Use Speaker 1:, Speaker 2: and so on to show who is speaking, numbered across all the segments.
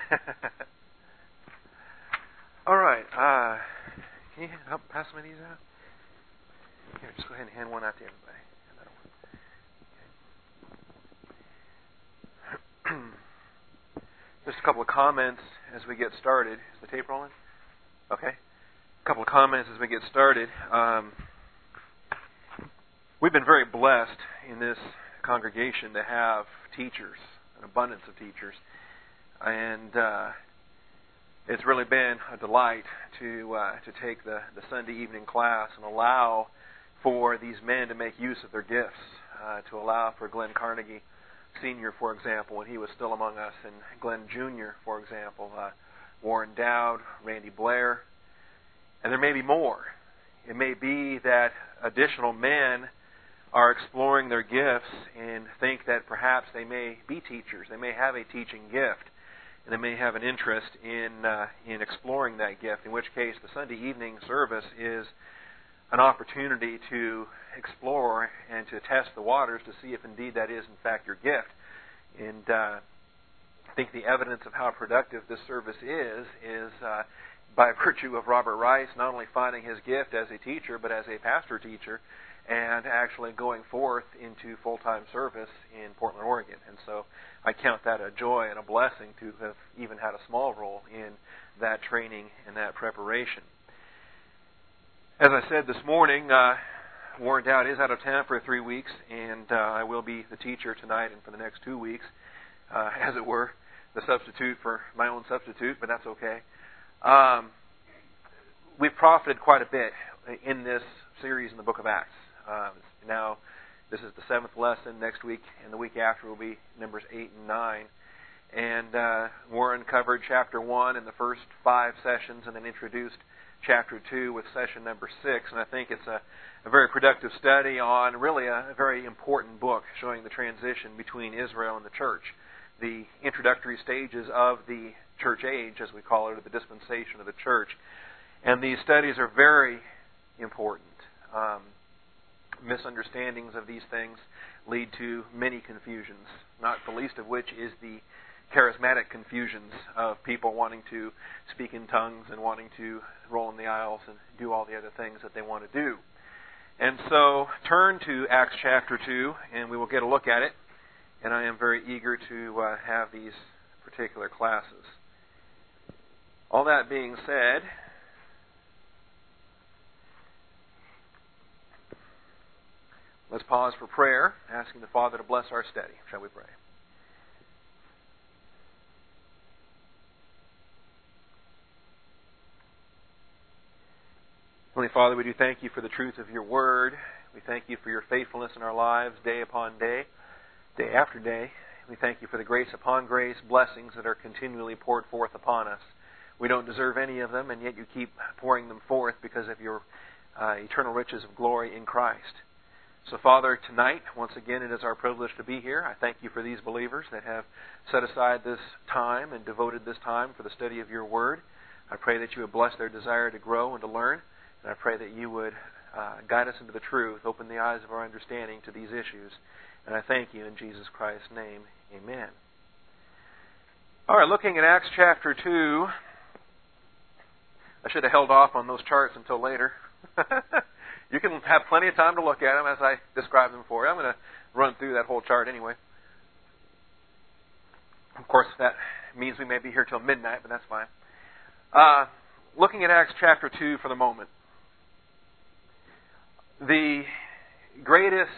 Speaker 1: All right. Can you help pass some of these out? Here, just go ahead and hand one out to everybody. Just a couple of comments as we get started. Is the tape rolling? Okay. A couple of comments as we get started. We've been very blessed in this congregation to have teachers, an abundance of teachers. And it's really been a delight to take the Sunday evening class and allow for these men to make use of their gifts, to allow for Glenn Carnegie Sr., for example, when he was still among us, and Glenn Jr., for example, Warren Dowd, Randy Blair, and there may be more. It may be that additional men are exploring their gifts and think that perhaps they may be teachers. They may have a teaching gift, and they may have an interest in exploring that gift, in which case the Sunday evening service is an opportunity to explore and to test the waters to see if indeed that is in fact your gift. And I think the evidence of how productive this service is by virtue of Robert Rice not only finding his gift as a teacher, but as a pastor-teacher, and actually going forth into full-time service in Portland, Oregon. And so I count that a joy and a blessing to have even had a small role in that training and that preparation. As I said this morning, Warren Dowd is out of town for 3 weeks, and I will be the teacher tonight and for the next 2 weeks, as it were, the substitute for my own substitute, but that's okay. We've profited quite a bit in this series in the book of Acts. Now, this is the 7th lesson. Next week and the week after will be Numbers 8 and 9. And Warren covered chapter 1 in the first 5 sessions and then introduced chapter 2 with session number 6. And I think it's a very productive study on really a very important book showing the transition between Israel and the church, the introductory stages of the church age, as we call it, or the dispensation of the church. And these studies are very important. Misunderstandings of these things lead to many confusions, not the least of which is the charismatic confusions of people wanting to speak in tongues and wanting to roll in the aisles and do all the other things that they want to do. And so turn to Acts chapter 2 and we will get a look at it. And I am very eager to have these particular classes. All that being said, let's pause for prayer, asking the Father to bless our study. Shall we pray? Heavenly Father, we do thank you for the truth of your word. We thank you for your faithfulness in our lives day upon day, day after day. We thank you for the grace upon grace, blessings that are continually poured forth upon us. We don't deserve any of them, and yet you keep pouring them forth because of your eternal riches of glory in Christ. So, Father, tonight, once again, it is our privilege to be here. I thank you for these believers that have set aside this time and devoted this time for the study of your word. I pray that you would bless their desire to grow and to learn. And I pray that you would guide us into the truth, open the eyes of our understanding to these issues. And I thank you in Jesus Christ's name. Amen. All right, looking at Acts chapter 2. I should have held off on those charts until later. You can have plenty of time to look at them as I describe them for you. I'm going to run through that whole chart anyway. Of course, that means we may be here till midnight, but that's fine. Looking at Acts chapter 2 for the moment. The greatest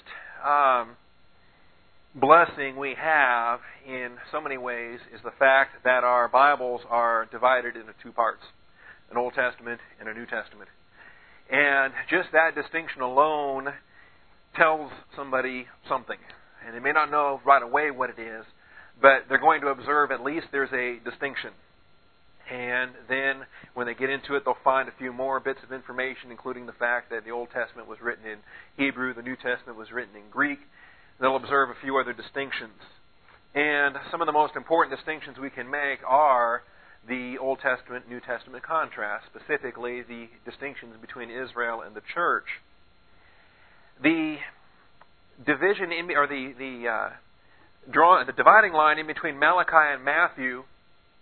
Speaker 1: blessing we have in so many ways is the fact that our Bibles are divided into 2 parts, an Old Testament and a New Testament. And just that distinction alone tells somebody something. And they may not know right away what it is, but they're going to observe at least there's a distinction. And then when they get into it, they'll find a few more bits of information, including the fact that the Old Testament was written in Hebrew, the New Testament was written in Greek. They'll observe a few other distinctions. And some of the most important distinctions we can make are the Old Testament, New Testament contrast, specifically the distinctions between Israel and the church. The division or the dividing line in between Malachi and Matthew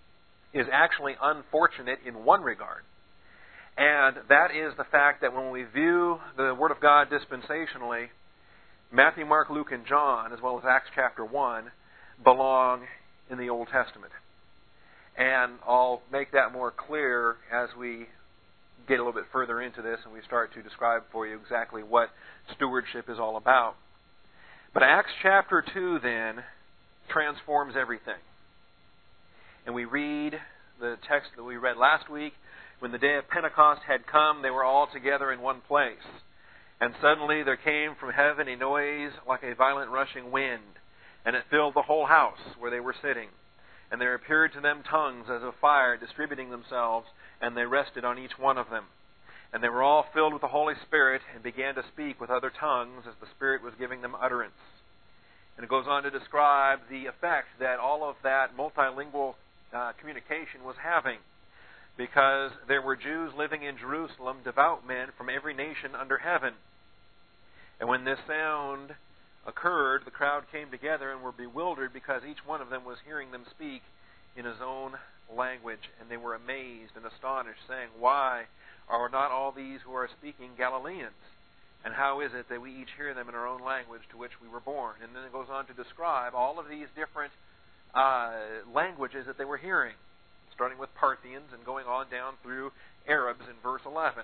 Speaker 1: is actually unfortunate in one regard. And that is the fact that when we view the Word of God dispensationally, Matthew, Mark, Luke, and John, as well as Acts chapter 1, belong in the Old Testament. And I'll make that more clear as we get a little bit further into this and we start to describe for you exactly what stewardship is all about. But Acts chapter 2 then transforms everything. And we read the text that we read last week. When the day of Pentecost had come, they were all together in one place. And suddenly there came from heaven a noise like a violent rushing wind, and it filled the whole house where they were sitting. And there appeared to them tongues as of fire distributing themselves, and they rested on each one of them. And they were all filled with the Holy Spirit and began to speak with other tongues as the Spirit was giving them utterance. And it goes on to describe the effect that all of that multilingual communication was having, because there were Jews living in Jerusalem, devout men from every nation under heaven. And when this sound occurred, the crowd came together and were bewildered because each one of them was hearing them speak in his own language. And they were amazed and astonished, saying, "Why are not all these who are speaking Galileans? And how is it that we each hear them in our own language to which we were born?" And then it goes on to describe all of these different languages that they were hearing, starting with Parthians and going on down through Arabs in verse 11.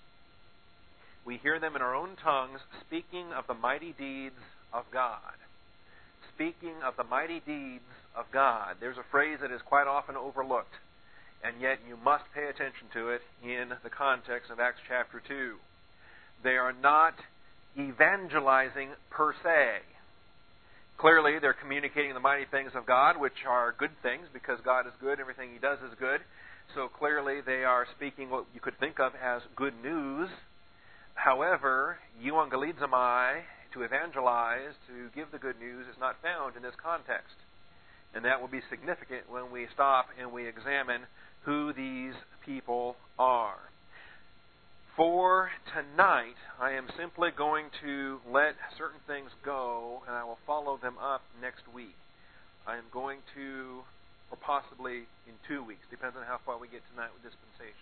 Speaker 1: We hear them in our own tongues speaking of the mighty deeds of God. Speaking of the mighty deeds of God. There's a phrase that is quite often overlooked, and yet you must pay attention to it in the context of Acts chapter 2. They are not evangelizing per se. Clearly, they're communicating the mighty things of God, which are good things, because God is good, everything He does is good. So clearly, they are speaking what you could think of as good news. However, euangelizomai, to evangelize, to give the good news, is not found in this context. And that will be significant when we stop and we examine who these people are. For tonight, I am simply going to let certain things go, and I will follow them up next week. I am going to, or possibly in 2 weeks, depends on how far we get tonight with dispensation.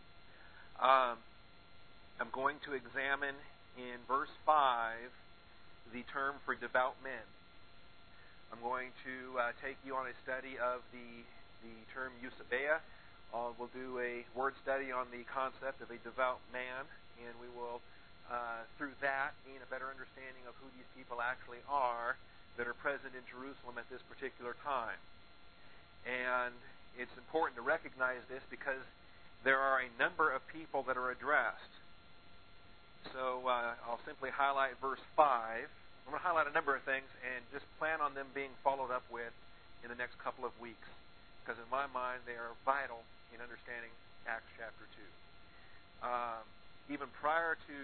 Speaker 1: I'm going to examine in verse 5 the term for devout men. I'm going to take you on a study of the term eusebia. We'll do a word study on the concept of a devout man, and we will, through that, gain a better understanding of who these people actually are that are present in Jerusalem at this particular time. And it's important to recognize this because there are a number of people that are addressed. So I'll simply highlight verse 5. I'm going to highlight a number of things and just plan on them being followed up with in the next couple of weeks, because in my mind they are vital in understanding Acts chapter 2. Even prior to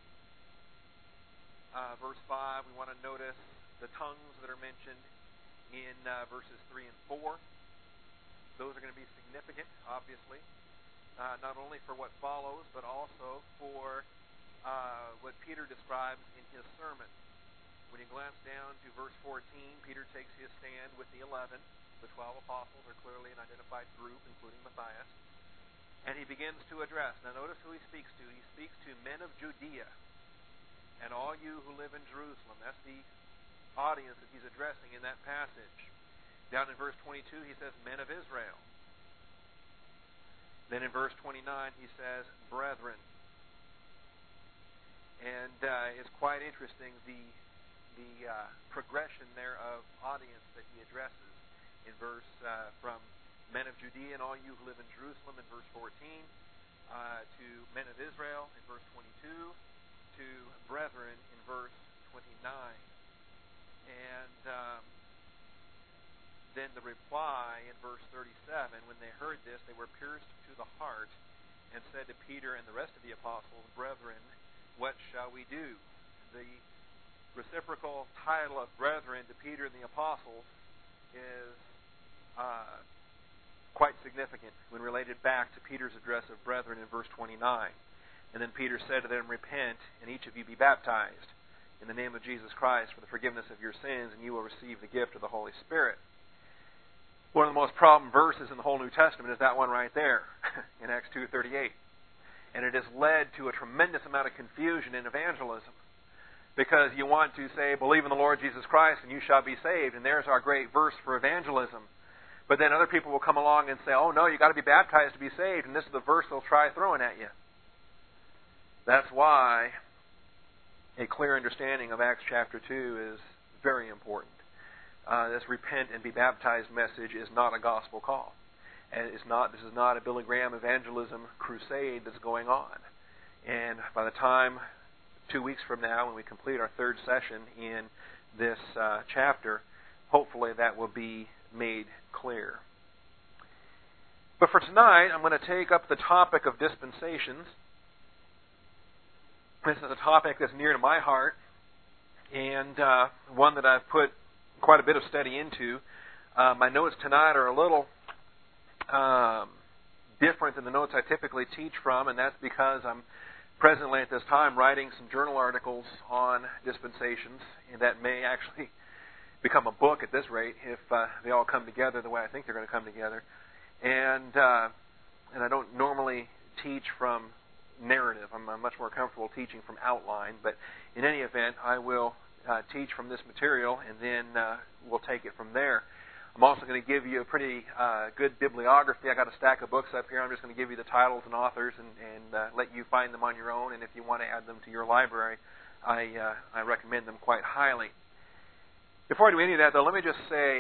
Speaker 1: verse 5, we want to notice the tongues that are mentioned in verses 3 and 4. Those are going to be significant, obviously, not only for what follows, but also for what Peter describes in his sermon. When you glance down to verse 14, Peter takes his stand with the 11. The 12 apostles are clearly an identified group, including Matthias. And he begins to address. Now notice who he speaks to. He speaks to men of Judea and all you who live in Jerusalem. That's the audience that he's addressing in that passage. Down in verse 22, he says, men of Israel. Then in verse 29, he says, brethren. And it's quite interesting, the progression there of audience that he addresses in verse from men of Judea and all you who live in Jerusalem in verse 14, to men of Israel in verse 22, to brethren in verse 29. And then the reply in verse 37, when they heard this, they were pierced to the heart and said to Peter and the rest of the apostles, brethren, what shall we do? The reciprocal title of brethren to Peter and the apostles is quite significant when related back to Peter's address of brethren in verse 29. And then Peter said to them, repent, and each of you be baptized in the name of Jesus Christ for the forgiveness of your sins, and you will receive the gift of the Holy Spirit. One of the most problem verses in the whole New Testament is that one right there in Acts 2:38. And it has led to a tremendous amount of confusion in evangelism. Because you want to say, believe in the Lord Jesus Christ and you shall be saved. And there's our great verse for evangelism. But then other people will come along and say, oh no, you've got to be baptized to be saved. And this is the verse they'll try throwing at you. That's why a clear understanding of Acts chapter 2 is very important. This repent and be baptized message is not a gospel call. And this is not a Billy Graham evangelism crusade that's going on. And by the time 2 weeks from now, when we complete our third session in this chapter, hopefully that will be made clear. But for tonight, I'm going to take up the topic of dispensations. This is a topic that's near to my heart, and one that I've put quite a bit of study into. My notes tonight are a little different than the notes I typically teach from, and that's because I'm presently at this time writing some journal articles on dispensations, and that may actually become a book at this rate if they all come together the way I think they're going to come together. And I don't normally teach from narrative. I'm much more comfortable teaching from outline, but in any event, I will teach from this material, and then we'll take it from there. I'm also going to give you a pretty good bibliography. I got a stack of books up here. I'm just going to give you the titles and authors and let you find them on your own. And if you want to add them to your library, I recommend them quite highly. Before I do any of that, though, let me just say,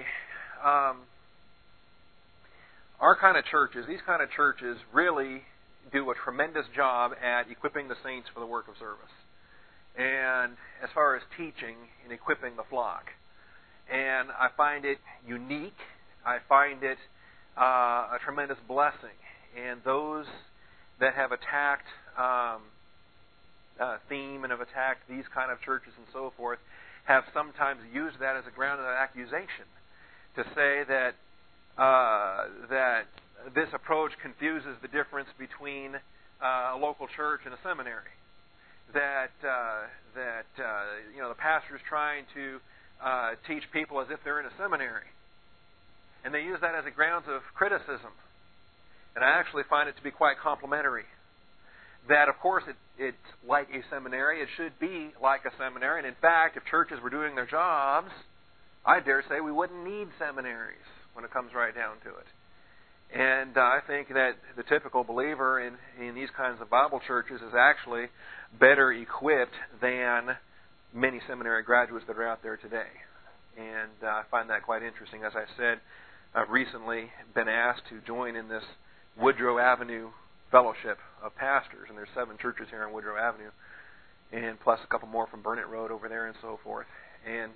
Speaker 1: our kind of churches, these kind of churches, really do a tremendous job at equipping the saints for the work of service. And as far as teaching and equipping the flock. And I find it unique. I find it a tremendous blessing. And those that have attacked theme and have attacked these kind of churches and so forth have sometimes used that as a ground of accusation to say that that this approach confuses the difference between a local church and a seminary. That the pastor is trying to teach people as if they're in a seminary. And they use that as a grounds of criticism. And I actually find it to be quite complimentary. That, of course, it's like a seminary. It should be like a seminary. And in fact, if churches were doing their jobs, I dare say we wouldn't need seminaries when it comes right down to it. And I think that the typical believer in these kinds of Bible churches is actually better equipped than many seminary graduates that are out there today. And I find that quite interesting. As I said, I've recently been asked to join in this Woodrow Avenue Fellowship of Pastors, and there's 7 churches here on Woodrow Avenue, and plus a couple more from Burnett Road over there and so forth. And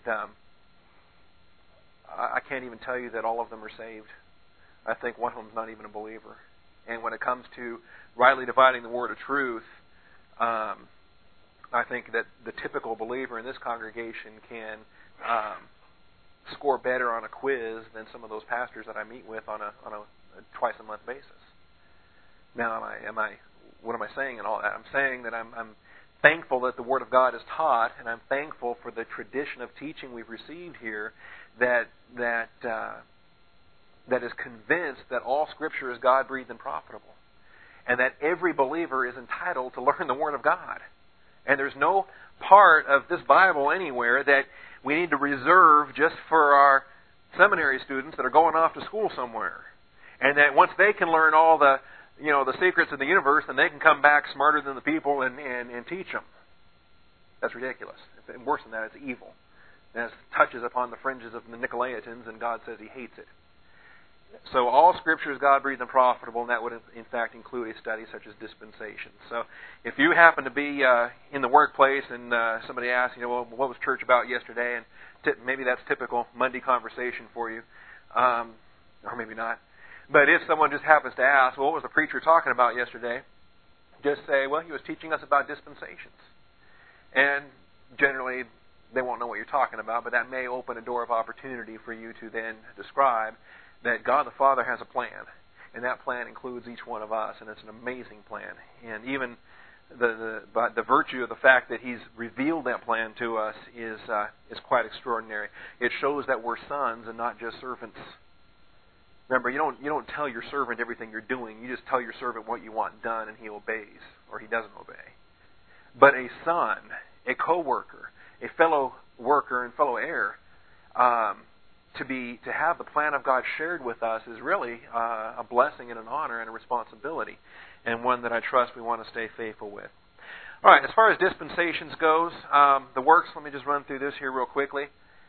Speaker 1: I can't even tell you that all of them are saved. I think one of them is not even a believer. And when it comes to rightly dividing the word of truth, I think that the typical believer in this congregation can score better on a quiz than some of those pastors that I meet with on a twice-a-month basis. Now, what am I saying in all that? I'm saying that I'm thankful that the Word of God is taught, and I'm thankful for the tradition of teaching we've received here that is convinced that all Scripture is God-breathed and profitable, and that every believer is entitled to learn the Word of God. And there's no part of this Bible anywhere that we need to reserve just for our seminary students that are going off to school somewhere. And that once they can learn all the secrets of the universe, then they can come back smarter than the people and teach them. That's ridiculous. And worse than that, it's evil. And it touches upon the fringes of the Nicolaitans, and God says He hates it. So all Scripture is God-breathed and profitable, and that would in fact include a study such as dispensation. So if you happen to be in the workplace and somebody asks, well, what was church about yesterday? And maybe that's typical Monday conversation for you, or maybe not. But if someone just happens to ask, well, what was the preacher talking about yesterday? Just say, well, he was teaching us about dispensations. And generally, they won't know what you're talking about, but that may open a door of opportunity for you to then describe that God the Father has a plan, and that plan includes each one of us, and it's an amazing plan. And even the virtue of the fact that He's revealed that plan to us is quite extraordinary. It shows that we're sons and not just servants. Remember, you don't tell your servant everything you're doing. You just tell your servant what you want done, and he obeys, or he doesn't obey. But a son, a co-worker, a fellow worker and fellow heir, to have the plan of God shared with us is really a blessing and an honor and a responsibility, and one that I trust we want to stay faithful with. All right, as far as dispensations goes, the works, let me just run through this here real quickly.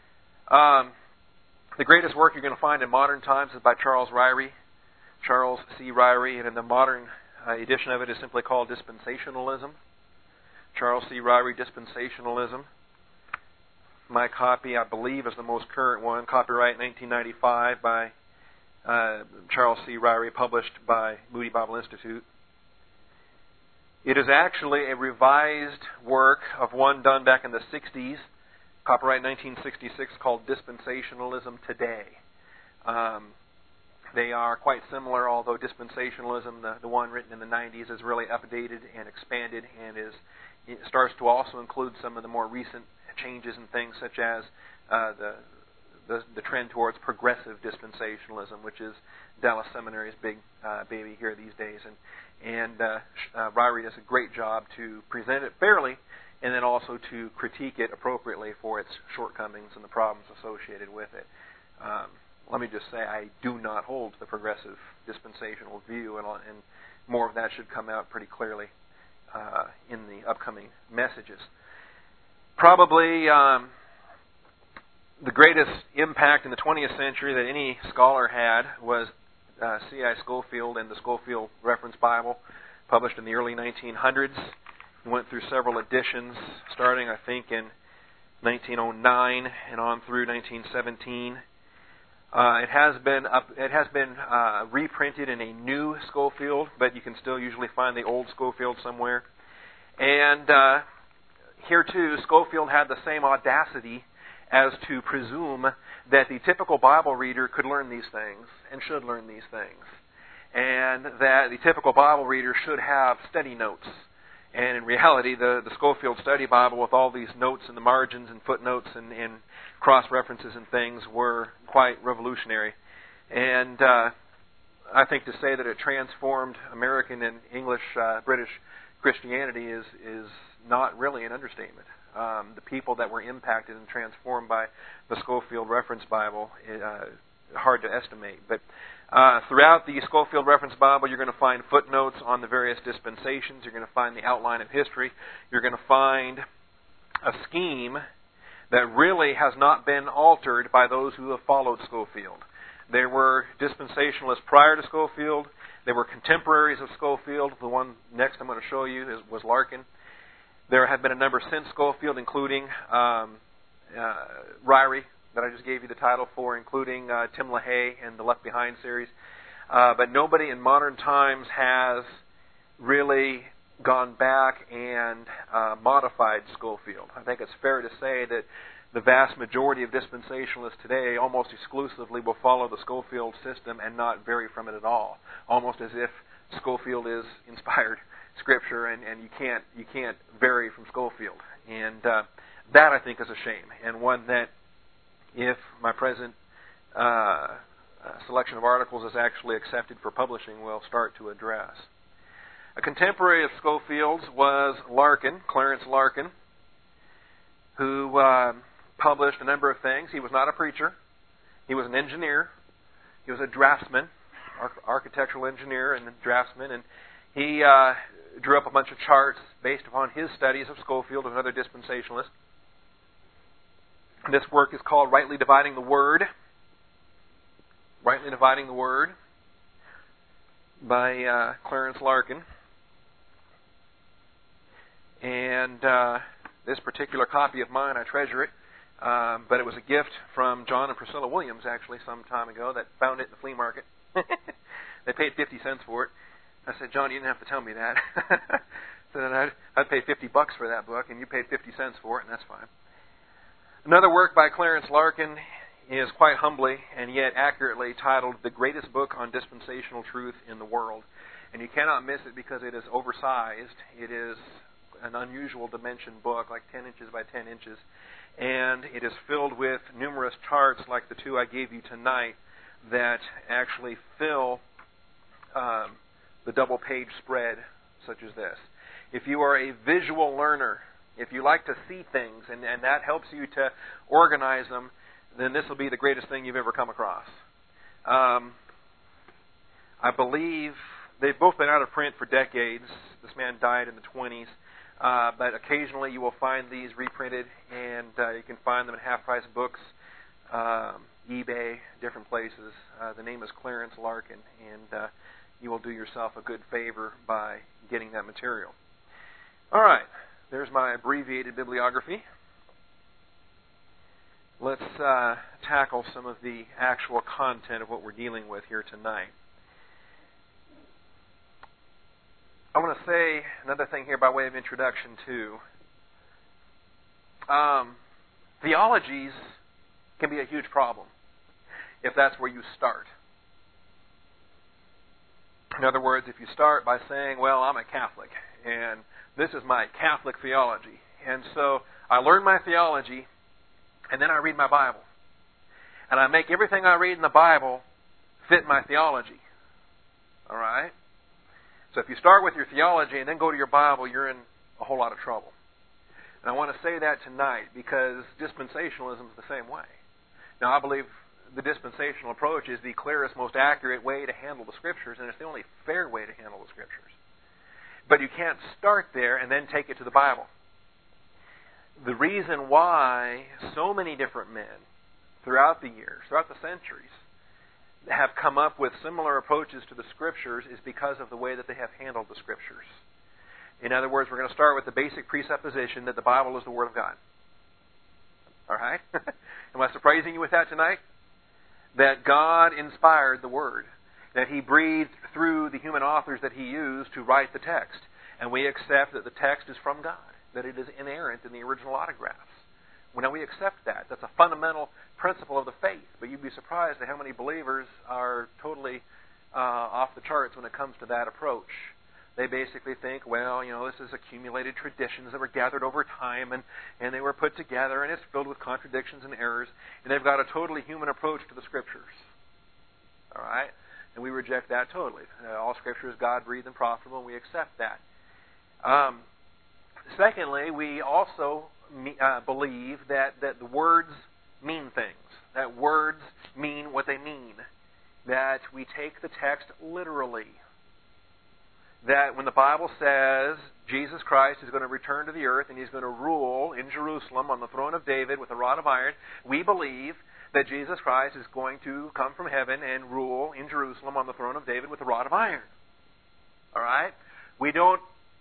Speaker 1: The greatest work you're going to find in modern times is by Charles Ryrie, Charles C. Ryrie, and in the modern edition of it is simply called Dispensationalism. Charles C. Ryrie, Dispensationalism. My copy, I believe, is the most current one, copyright 1995 by Charles C. Ryrie, published by Moody Bible Institute. It is actually a revised work of one done back in the 60s, copyright 1966, called Dispensationalism Today. They are quite similar, although Dispensationalism, the one written in the 90s, is really updated and expanded, and it starts to also include some of the more recent changes and things, such as the trend towards progressive dispensationalism, which is Dallas Seminary's big baby here these days. And Ryrie does a great job to present it fairly, and then also to critique it appropriately for its shortcomings and the problems associated with it. Let me just say, I do not hold the progressive dispensational view, and more of that should come out pretty clearly in the upcoming messages. Probably the greatest impact in the 20th century that any scholar had was C.I. Scofield and the Scofield Reference Bible, published in the early 1900s. He went through several editions, starting, I think, in 1909 and on through 1917. It has been reprinted in a new Scofield, but you can still usually find the old Scofield somewhere. And here too, Scofield had the same audacity as to presume that the typical Bible reader could learn these things and should learn these things, and that the typical Bible reader should have study notes. And in reality, the Scofield Study Bible, with all these notes in the margins and footnotes and cross-references and things, were quite revolutionary. And I think to say that it transformed American and English, British Christianity is not really an understatement. The people that were impacted and transformed by the Scofield Reference Bible, hard to estimate. But throughout the Scofield Reference Bible, you're going to find footnotes on the various dispensations. You're going to find the outline of history. You're going to find a scheme that really has not been altered by those who have followed Scofield. There were dispensationalists prior to Scofield. They were contemporaries of Scofield. The one next I'm going to show you was Larkin. There have been a number since Scofield, including Ryrie, that I just gave you the title for, including Tim LaHaye and the Left Behind series. But nobody in modern times has really gone back and modified Scofield. I think it's fair to say that the vast majority of dispensationalists today almost exclusively will follow the Scofield system and not vary from it at all, almost as if Scofield is inspired Scripture, and you can't vary from Scofield. And that, I think, is a shame, and one that, if my present selection of articles is actually accepted for publishing, we'll start to address. A contemporary of Scofield's was Larkin, Clarence Larkin, who published a number of things. He was not a preacher. He was an engineer. He was a draftsman, architectural engineer and draftsman, and he drew up a bunch of charts based upon his studies of Scofield and other dispensationalists. This work is called Rightly Dividing the Word. Rightly Dividing the Word by Clarence Larkin. And this particular copy of mine, I treasure it. But it was a gift from John and Priscilla Williams, actually, some time ago, that found it in the flea market. They paid 50 cents for it. I said, John, you didn't have to tell me that. So then I'd pay $50 for that book, and you paid 50 cents for it, and that's fine. Another work by Clarence Larkin is quite humbly and yet accurately titled The Greatest Book on Dispensational Truth in the World. And you cannot miss it because it is oversized. It is an unusual dimension book, like 10 inches by 10 inches. And it is filled with numerous charts like the two I gave you tonight that actually fill the double-page spread such as this. If you are a visual learner, if you like to see things and that helps you to organize them, then this will be the greatest thing you've ever come across. I believe they've both been out of print for decades. This man died in the 20s. But occasionally you will find these reprinted, and you can find them in half-price books, eBay, different places. The name is Clarence Larkin, and you will do yourself a good favor by getting that material. All right, there's my abbreviated bibliography. Let's tackle some of the actual content of what we're dealing with here tonight. I want to say another thing here by way of introduction too. Theologies can be a huge problem if that's where you start. In other words, if you start by saying, well, I'm a Catholic, and this is my Catholic theology, and so I learn my theology, and then I read my Bible, and I make everything I read in the Bible fit my theology. All right? So if you start with your theology and then go to your Bible, you're in a whole lot of trouble. And I want to say that tonight because dispensationalism is the same way. Now, I believe the dispensational approach is the clearest, most accurate way to handle the Scriptures, and it's the only fair way to handle the Scriptures. But you can't start there and then take it to the Bible. The reason why so many different men throughout the years, throughout the centuries, have come up with similar approaches to the Scriptures is because of the way that they have handled the Scriptures. In other words, we're going to start with the basic presupposition that the Bible is the Word of God. All right? Am I surprising you with that tonight? That God inspired the Word. That He breathed through the human authors that He used to write the text. And we accept that the text is from God. That it is inerrant in the original autographs. Well, now we accept that. That's a fundamental principle of the faith. But you'd be surprised at how many believers are totally off the charts when it comes to that approach. They basically think, well, this is accumulated traditions that were gathered over time and they were put together and it's filled with contradictions and errors. And they've got a totally human approach to the Scriptures. All right? And we reject that totally. All Scripture is God-breathed and profitable, and we accept that. Secondly, we also believe that the words mean things. That words mean what they mean. That we take the text literally. That when the Bible says Jesus Christ is going to return to the earth and He's going to rule in Jerusalem on the throne of David with a rod of iron, we believe that Jesus Christ is going to come from heaven and rule in Jerusalem on the throne of David with a rod of iron. All right? We don't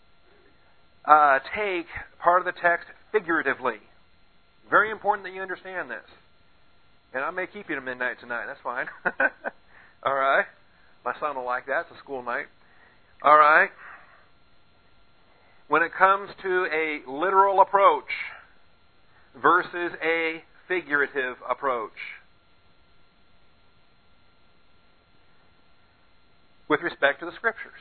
Speaker 1: take part of the text figuratively. Very important that you understand this. And I may keep you to midnight tonight. That's fine. All right? My son will like that. It's a school night. All right? When it comes to a literal approach versus a figurative approach, with respect to the Scriptures,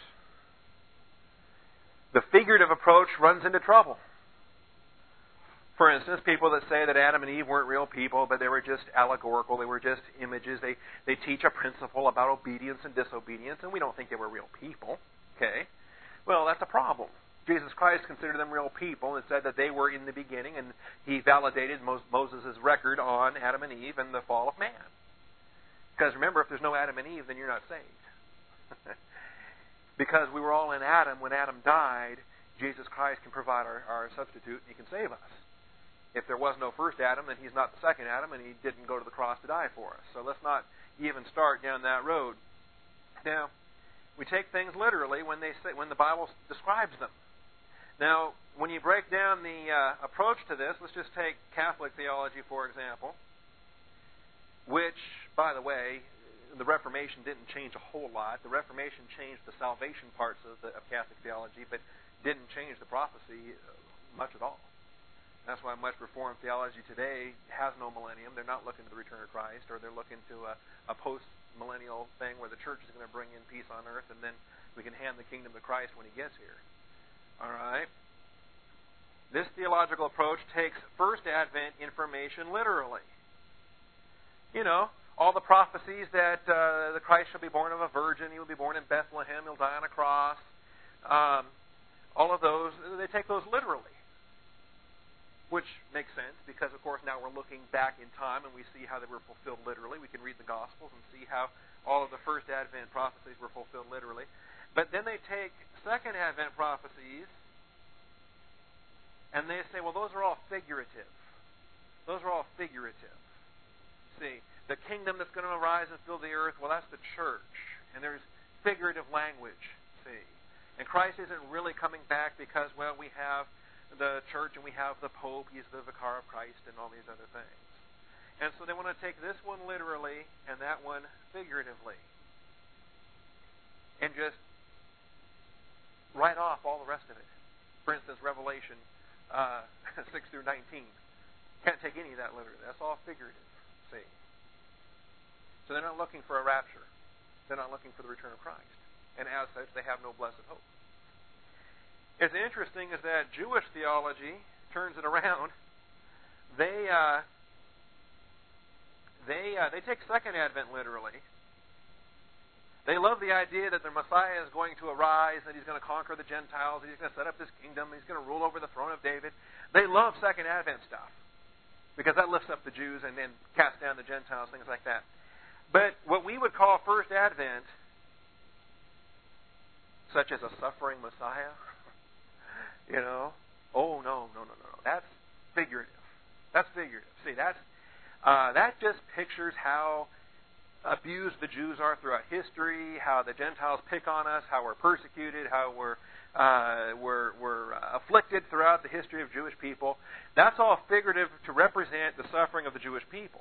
Speaker 1: the figurative approach runs into trouble. For instance, people that say that Adam and Eve weren't real people, but they were just allegorical, they were just images. They teach a principle about obedience and disobedience, and we don't think they were real people. Okay? Well, that's a problem. Jesus Christ considered them real people and said that they were in the beginning, and He validated Moses' record on Adam and Eve and the fall of man. Because remember, if there's no Adam and Eve, then you're not saved. Because we were all in Adam. When Adam died, Jesus Christ can provide our substitute, and He can save us. If there was no first Adam, then He's not the second Adam, and He didn't go to the cross to die for us. So let's not even start down that road. Now, we take things literally when the Bible describes them. Now, when you break down the approach to this, let's just take Catholic theology, for example, which, by the way, the Reformation didn't change a whole lot. The Reformation changed the salvation parts of Catholic theology, but didn't change the prophecy much at all. That's why much Reformed theology today has no millennium. They're not looking to the return of Christ, or they're looking to a post-millennial thing where the church is going to bring in peace on earth, and then we can hand the kingdom to Christ when He gets here. All right? This theological approach takes First Advent information literally. all the prophecies that the Christ shall be born of a virgin, he will be born in Bethlehem, he'll die on a cross. All of those, they take those literally. Which makes sense because, of course, now we're looking back in time and we see how they were fulfilled literally. We can read the Gospels and see how all of the first Advent prophecies were fulfilled literally. But then they take second Advent prophecies and they say, well, those are all figurative. Those are all figurative. See, the kingdom that's going to arise and fill the earth, well, that's the church. And there's figurative language, see. And Christ isn't really coming back because, well, we have the church and we have the Pope, he's the vicar of Christ and all these other things. And so they want to take this one literally and that one figuratively. And just write off all the rest of it. For instance, Revelation 6 through 19. Can't take any of that literally. That's all figurative. See? So they're not looking for a rapture. They're not looking for the return of Christ. And as such, they have no blessed hope. It's interesting is that Jewish theology turns it around. They take Second Advent literally. They love the idea that the Messiah is going to arise, that he's going to conquer the Gentiles, that he's going to set up this kingdom, he's going to rule over the throne of David. They love Second Advent stuff because that lifts up the Jews and then casts down the Gentiles, things like that. But what we would call First Advent, such as a suffering Messiah, no. That's figurative. That's figurative. See, that just pictures how abused the Jews are throughout history, how the Gentiles pick on us, how we're persecuted, how we're afflicted throughout the history of Jewish people. That's all figurative to represent the suffering of the Jewish people.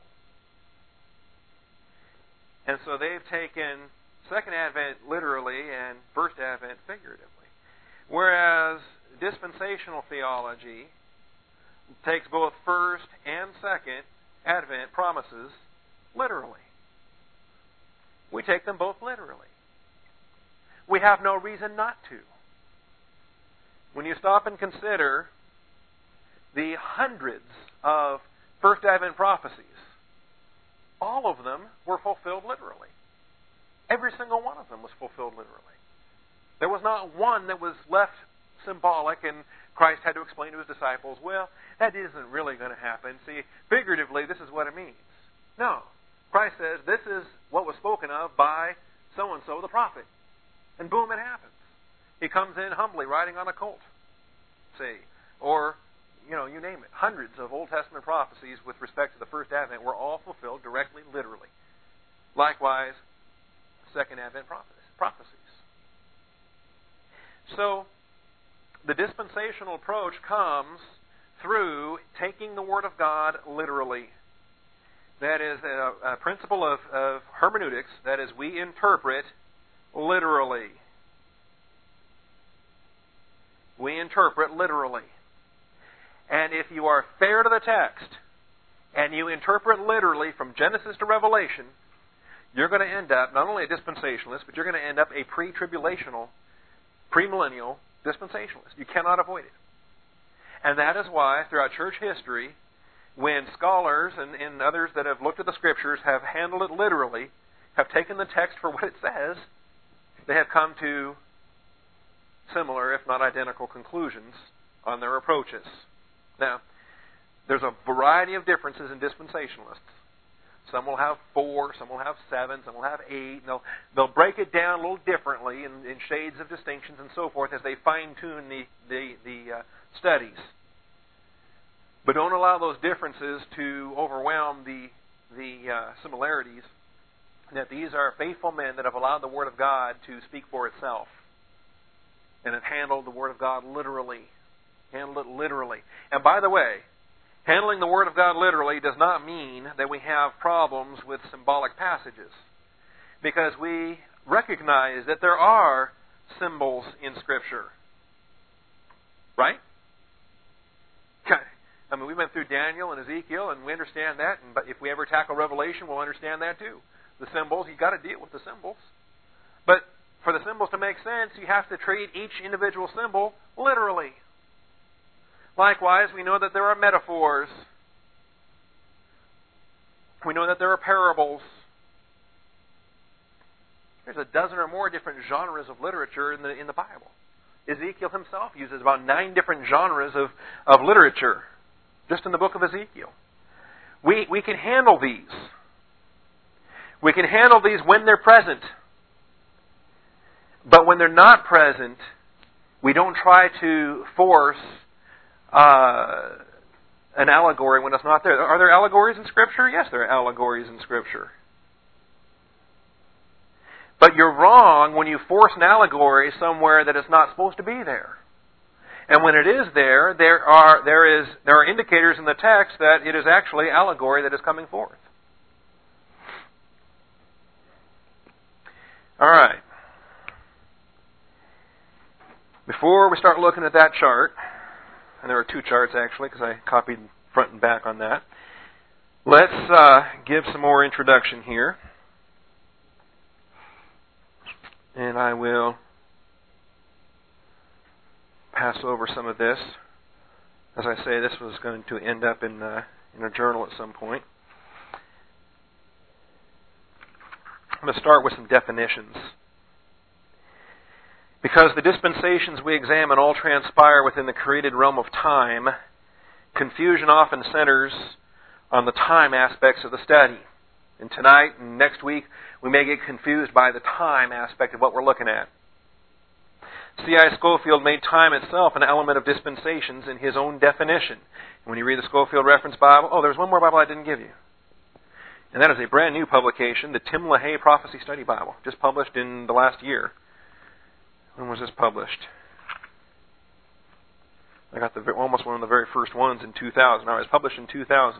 Speaker 1: And so they've taken Second Advent literally and First Advent figuratively. Whereas dispensational theology takes both First and Second Advent promises literally. We take them both literally. We have no reason not to. When you stop and consider the hundreds of First Advent prophecies, all of them were fulfilled literally. Every single one of them was fulfilled literally. There was not one that was left symbolic and Christ had to explain to his disciples, well, that isn't really going to happen. See, figuratively, this is what it means. No. Christ says, this is what was spoken of by so-and-so, the prophet. And boom, it happens. He comes in humbly riding on a colt. See, or, you name it. Hundreds of Old Testament prophecies with respect to the First Advent were all fulfilled directly, literally. Likewise, Second Advent prophecies. So, the dispensational approach comes through taking the Word of God literally. That is a principle of hermeneutics, that is, we interpret literally. We interpret literally. And if you are fair to the text, and you interpret literally from Genesis to Revelation, you're going to end up not only a dispensationalist, but you're going to end up a pre-tribulational, premillennial dispensationalist. You cannot avoid it. And that is why, throughout church history, when scholars and others that have looked at the Scriptures have handled it literally, have taken the text for what it says, they have come to similar, if not identical, conclusions on their approaches. Now, there's a variety of differences in dispensationalists. Some will have 4, some will have 7, some will have 8. And they'll break it down a little differently in shades of distinctions and so forth as they fine-tune the studies. But don't allow those differences to overwhelm the similarities. That these are faithful men that have allowed the Word of God to speak for itself. And have handled the Word of God literally. Handled it literally. And by the way, handling the Word of God literally does not mean that we have problems with symbolic passages. Because we recognize that there are symbols in Scripture. Right? I mean, we went through Daniel and Ezekiel, and we understand that. But if we ever tackle Revelation, we'll understand that too. The symbols, you've got to deal with the symbols. But for the symbols to make sense, you have to treat each individual symbol literally. Likewise, we know that there are metaphors. We know that there are parables. There's a dozen or more different genres of literature in the Bible. Ezekiel himself uses about 9 different genres of literature just in the book of Ezekiel. We can handle these. We can handle these when they're present. But when they're not present, we don't try to force an allegory when it's not there. Are there allegories in Scripture? Yes, there are allegories in Scripture. But you're wrong when you force an allegory somewhere that it's not supposed to be there. And when it is there, there are indicators in the text that it is actually allegory that is coming forth. All right. Before we start looking at that chart, and there are 2 charts actually because I copied front and back on that, let's give some more introduction here. And I will pass over some of this. As I say, this was going to end up in a journal at some point. I'm going to start with some definitions. Because the dispensations we examine all transpire within the created realm of time, confusion often centers on the time aspects of the study. And tonight and next week, we may get confused by the time aspect of what we're looking at. C.I. Scofield made time itself an element of dispensations in his own definition. When you read the Scofield Reference Bible, there's one more Bible I didn't give you. And that is a brand new publication, the Tim LaHaye Prophecy Study Bible, just published in the last year. When was this published? I got almost one of the very first ones in 2000. It was published in 2000.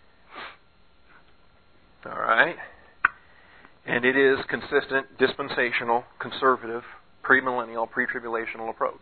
Speaker 1: All right. And it is consistent, dispensational, conservative, premillennial, pre-tribulational approach.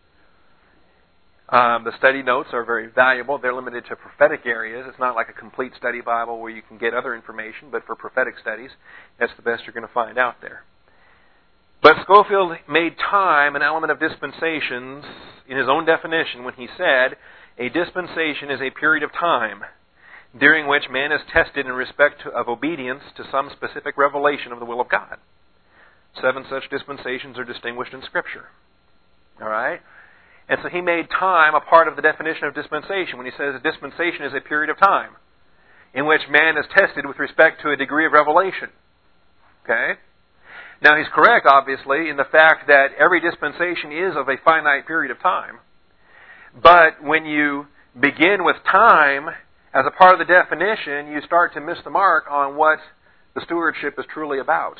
Speaker 1: The study notes are very valuable. They're limited to prophetic areas. It's not like a complete study Bible where you can get other information, but for prophetic studies, that's the best you're going to find out there. But Scofield made time an element of dispensations in his own definition when he said, a dispensation is a period of time during which man is tested in respect of obedience to some specific revelation of the will of God. 7 such dispensations are distinguished in Scripture. All right? And so he made time a part of the definition of dispensation when he says a dispensation is a period of time in which man is tested with respect to a degree of revelation. Okay? Now he's correct, obviously, in the fact that every dispensation is of a finite period of time. But when you begin with time as a part of the definition, you start to miss the mark on what the stewardship is truly about.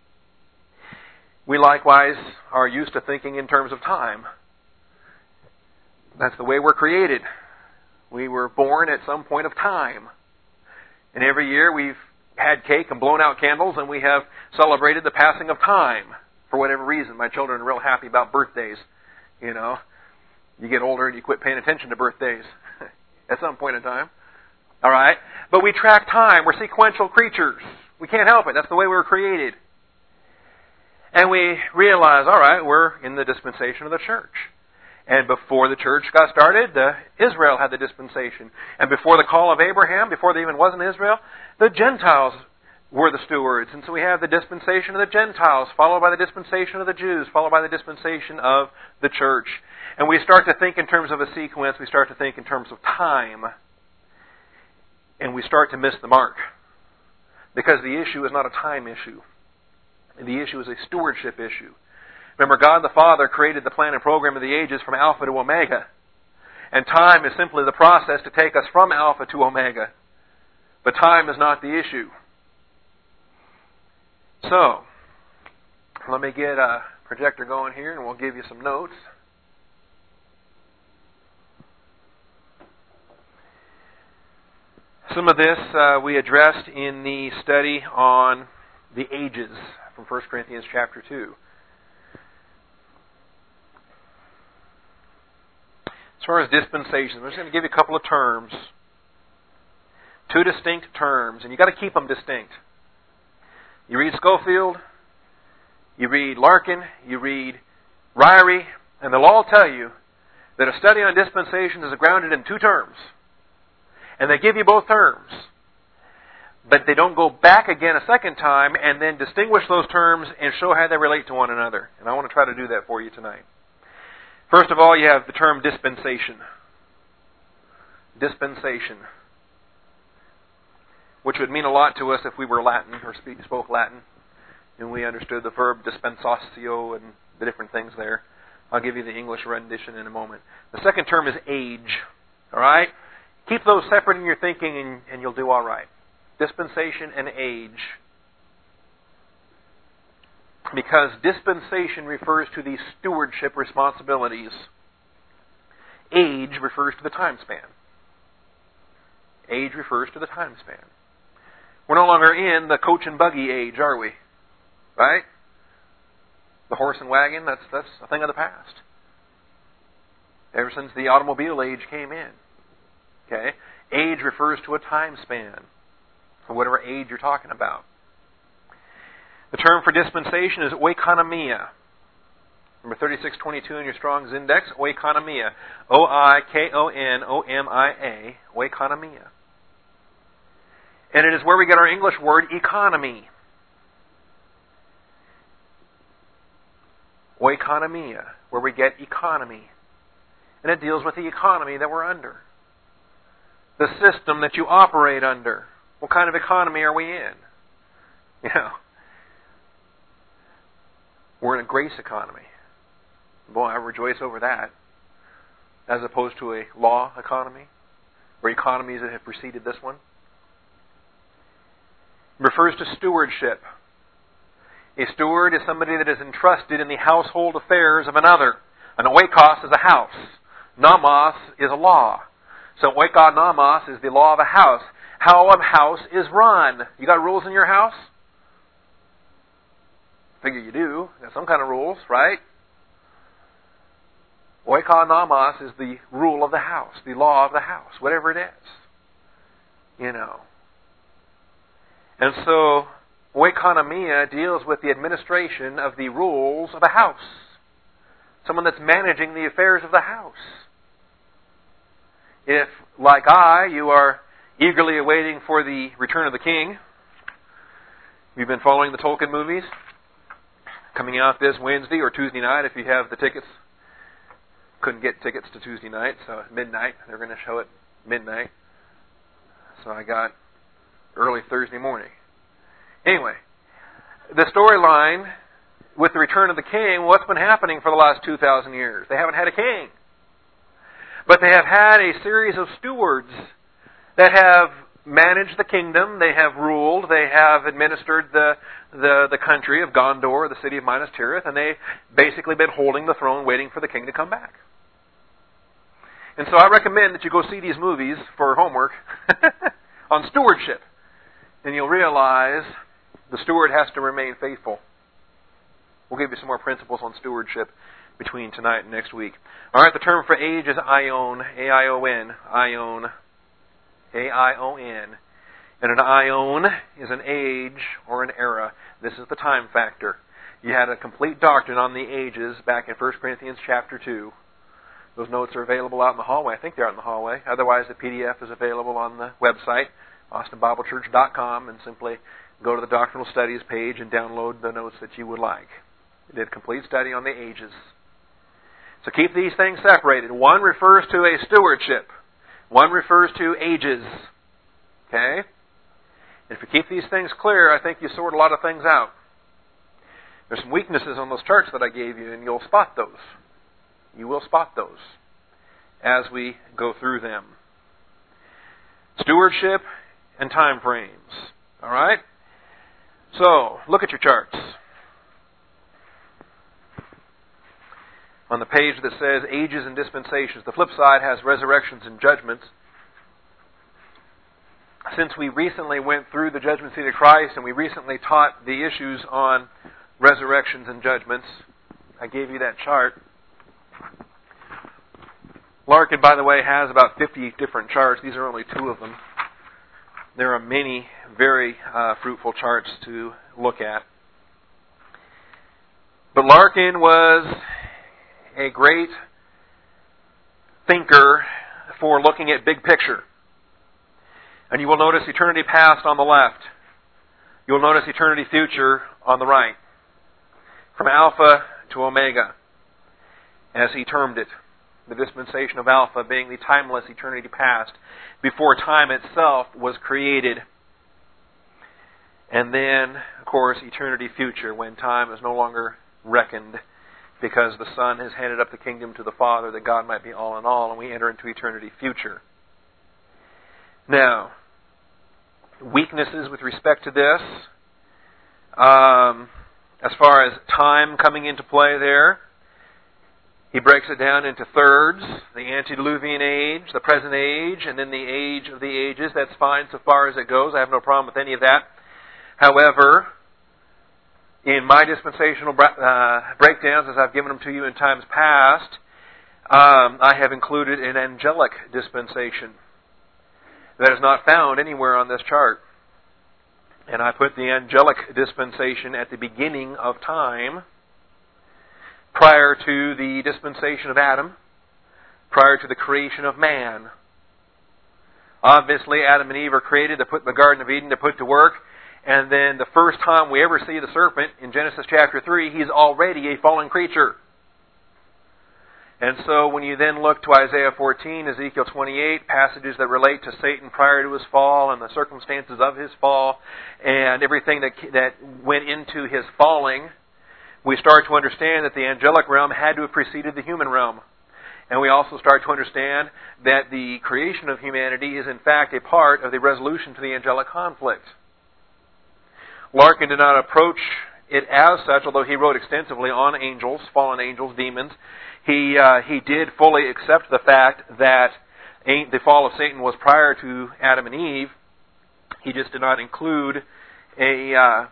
Speaker 1: We likewise are used to thinking in terms of time. That's the way we're created. We were born at some point of time. And every year we've had cake and blown out candles and we have celebrated the passing of time. For whatever reason, my children are real happy about birthdays. You know, you get older and you quit paying attention to birthdays at some point in time. All right? But we track time. We're sequential creatures. We can't help it. That's the way we were created. And we realize, all right, we're in the dispensation of the church. And before the church got started, Israel had the dispensation. And before the call of Abraham, before there even wasn't Israel, the Gentiles were the stewards. And so we have the dispensation of the Gentiles, followed by the dispensation of the Jews, followed by the dispensation of the church. And we start to think in terms of a sequence. We start to think in terms of time. And we start to miss the mark. Because the issue is not a time issue. The issue is a stewardship issue. Remember, God the Father created the plan and program of the ages from Alpha to Omega. And time is simply the process to take us from Alpha to Omega. But time is not the issue. So, let me get a projector going here and we'll give you some notes. Some of this we addressed in the study on the ages from 1 Corinthians chapter 2. As far as dispensations, I'm just going to give you a couple of terms. 2 distinct terms, and you've got to keep them distinct. You read Scofield, you read Larkin, you read Ryrie, and they'll all tell you that a study on dispensations is grounded in 2 terms. And they give you both terms. but they don't go back again a second time and then distinguish those terms and show how they relate to one another. And I want to try to do that for you tonight. First of all, you have the term dispensation. Dispensation. Which would mean a lot to us if we were Latin or spoke Latin and we understood the verb dispensatio and the different things there. I'll give you the English rendition in a moment. The second term is age. All right? Keep those separate in your thinking and you'll do all right. Dispensation and age. Because dispensation refers to the stewardship responsibilities. Age refers to the time span. Age refers to the time span. We're no longer in the coach and buggy age, are we? Right? The horse and wagon, that's a thing of the past. Ever since the automobile age came in. Okay? Age refers to a time span, for whatever age you're talking about. The term for dispensation is oikonomia. Number 3622 in your Strong's Index, oikonomia. O-I-K-O-N-O-M-I-A, oikonomia. And it is where we get our English word economy. Oikonomia, where we get economy. And it deals with the economy that we're under. The system that you operate under. What kind of economy are we in? You know, we're in a grace economy. Boy, I rejoice over that. As opposed to a law economy, or economies that have preceded this one. It refers to stewardship. A steward is somebody that is entrusted in the household affairs of another. An oikos is a house. Nomos is a law. So oikonomos is the law of a house. How a house is run. You got rules in your house? Figure you do. You got some kind of rules, right? Oikonomos is the rule of the house, the law of the house, whatever it is. You know. And so, oikonomia deals with the administration of the rules of a house. Someone that's managing the affairs of the house. If, like you are eagerly awaiting for the return of the king, you've been following the Tolkien movies, coming out this Wednesday or Tuesday night if you have the tickets. Couldn't get tickets to Tuesday night, so at midnight. They're going to show it midnight. So I got early Thursday morning. Anyway, the storyline with the return of the king, what's been happening for the last 2,000 years? They haven't had a king. But they have had a series of stewards that have managed the kingdom, they have ruled, they have administered the country of Gondor, the city of Minas Tirith, and they've basically been holding the throne waiting for the king to come back. And so I recommend that you go see these movies for homework on stewardship. And you'll realize the steward has to remain faithful. We'll give you some more principles on stewardship between tonight and next week. All right, the term for age is aion, A-I-O-N, aion, A-I-O-N. And an aion is an age or an era. This is the time factor. You had a complete doctrine on the ages back in 1 Corinthians chapter 2. Those notes are available out in the hallway. I think they're out in the hallway. Otherwise, the PDF is available on the website, austinbiblechurch.com, and simply go to the Doctrinal Studies page and download the notes that you would like. We did a complete study on the ages. So keep these things separated. One refers to a stewardship. One refers to ages. Okay? And if you keep these things clear, I think you sort a lot of things out. There's some weaknesses on those charts that I gave you, and you'll spot those. You will spot those as we go through them. Stewardship and time frames. All right? So, look at your charts. On the page that says ages and dispensations, the flip side has resurrections and judgments. Since we recently went through the judgment seat of Christ and we recently taught the issues on resurrections and judgments, I gave you that chart. Larkin, by the way, has about 50 different charts. These are only two of them. There are many very fruitful charts to look at. But Larkin was a great thinker for looking at big picture. And you will notice eternity past on the left. You will notice eternity future on the right. From Alpha to Omega, as he termed it. The dispensation of Alpha being the timeless eternity past, before time itself was created. And then, of course, eternity future, when time is no longer reckoned, because the Son has handed up the kingdom to the Father, that God might be all in all, and we enter into eternity future. Now, weaknesses with respect to this. As far as time coming into play there, he breaks it down into thirds: the antediluvian age, the present age, and then the age of the ages. That's fine so far as it goes. I have no problem with any of that. However, in my dispensational breakdowns, as I've given them to you in times past, I have included an angelic dispensation that is not found anywhere on this chart. And I put the angelic dispensation at the beginning of time, prior to the dispensation of Adam, prior to the creation of man. Obviously, Adam and Eve are created, they're put in the Garden of Eden, they're put to work, and then the first time we ever see the serpent, in Genesis chapter 3, he's already a fallen creature. And so when you then look to Isaiah 14, Ezekiel 28, passages that relate to Satan prior to his fall and the circumstances of his fall and everything that went into his falling, we start to understand that the angelic realm had to have preceded the human realm. And we also start to understand that the creation of humanity is in fact a part of the resolution to the angelic conflict. Larkin did not approach it as such, although he wrote extensively on angels, fallen angels, demons. He did fully accept the fact that the fall of Satan was prior to Adam and Eve. He just did not include the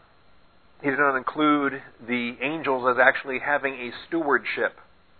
Speaker 1: angels as actually having a stewardship.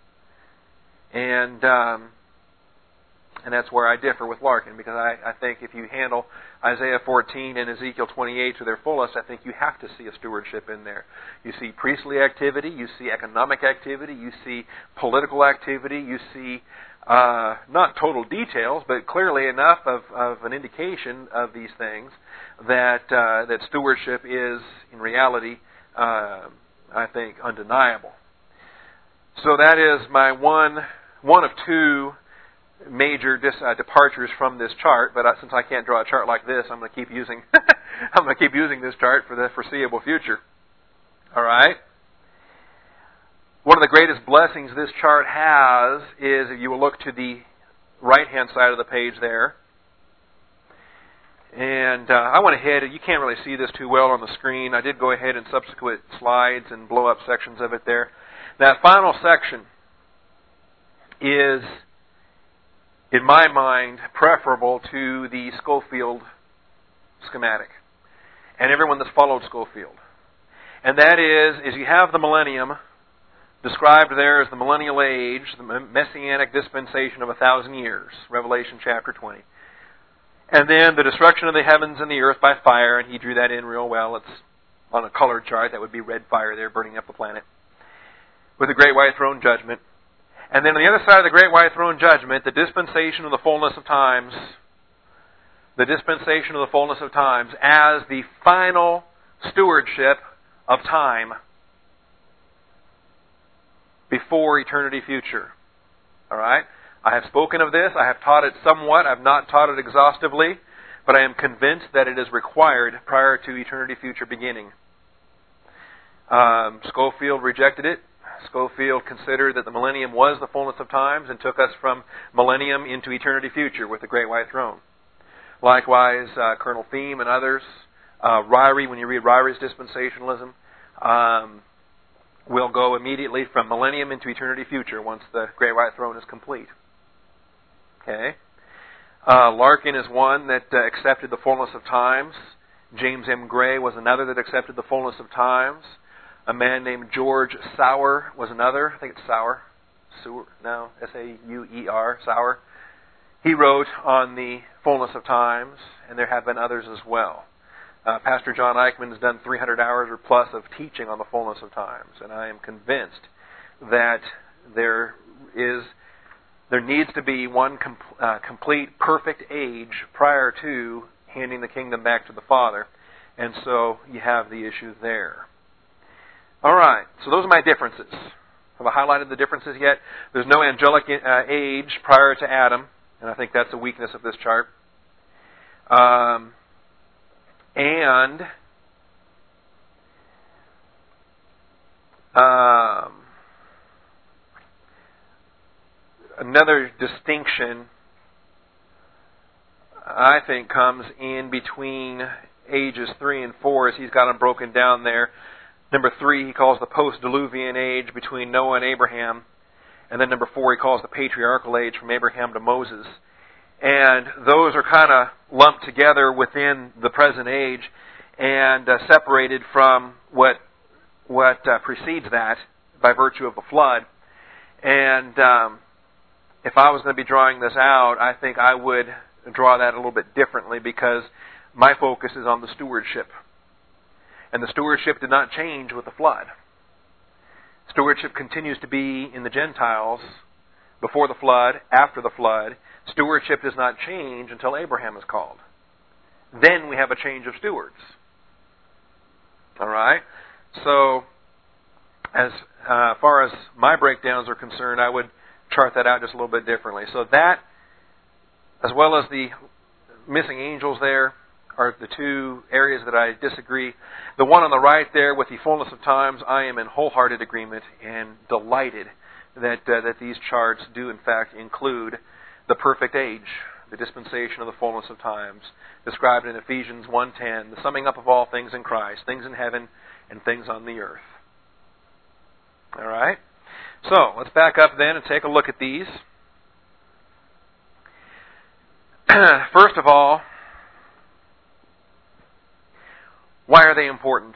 Speaker 1: And that's where I differ with Larkin, because I think if you handle Isaiah 14 and Ezekiel 28 to their fullest, I think you have to see a stewardship in there. You see priestly activity, you see economic activity, you see political activity, you see not total details, but clearly enough of an indication of these things that stewardship is, in reality, I think, undeniable. So that is my one of two major departures from this chart. But since I can't draw a chart like this, I'm going to keep using this chart for the foreseeable future. All right. One of the greatest blessings this chart has is, if you will look to the right-hand side of the page there. And I went ahead, you can't really see this too well on the screen. I did go ahead in subsequent slides and blow up sections of it there. That final section is, in my mind, preferable to the Schofield schematic and everyone that's followed Schofield. And that is you have the millennium described there as the millennial age, the messianic dispensation of 1,000 years, Revelation chapter 20. And then the destruction of the heavens and the earth by fire, and he drew that in real well. It's on a colored chart. That would be red fire there burning up the planet. With the great white throne judgment. And then on the other side of the great white throne judgment, the dispensation of the fullness of times. The dispensation of the fullness of times as the final stewardship of time before eternity future. All right? I have spoken of this. I have taught it somewhat. I have not taught it exhaustively. But I am convinced that it is required prior to eternity future beginning. Schofield rejected it. Schofield considered that the millennium was the fullness of times and took us from millennium into eternity future with the great white throne. Likewise, Colonel Thiem and others, Ryrie, when you read Ryrie's dispensationalism, will go immediately from millennium into eternity future once the great white throne is complete. Okay? Larkin is one that accepted the fullness of times. James M. Gray was another that accepted the fullness of times. A man named George Sauer was another. I think it's Sauer. S-A-U-E-R, Sauer. He wrote on the fullness of times, and there have been others as well. Pastor John Eichmann has done 300 hours or plus of teaching on the fullness of times, and I am convinced that there needs to be one complete, perfect age prior to handing the kingdom back to the Father. And so you have the issue there. All right, so those are my differences. Have I highlighted the differences yet? There's no angelic age prior to Adam, and I think that's a weakness of this chart. And another distinction, I think, comes in between ages 3 and 4, as he's got them broken down there. Number 3 he calls the post-Diluvian age between Noah and Abraham. And then number 4 he calls the patriarchal age from Abraham to Moses. And those are kind of lumped together within the present age and separated from what precedes that by virtue of the flood. And if I was going to be drawing this out, I think I would draw that a little bit differently, because my focus is on the stewardship. And the stewardship did not change with the flood. Stewardship continues to be in the Gentiles before the flood, after the flood. Stewardship does not change until Abraham is called. Then we have a change of stewards. All right? So, as far as my breakdowns are concerned, I would chart that out just a little bit differently. So that, as well as the missing angels there, are the two areas that I disagree. The one on the right there, with the fullness of times, I am in wholehearted agreement and delighted that these charts do in fact include the perfect age, the dispensation of the fullness of times, described in Ephesians 1:10, the summing up of all things in Christ, things in heaven and things on the earth. All right? So, let's back up then and take a look at these. First of all, why are they important?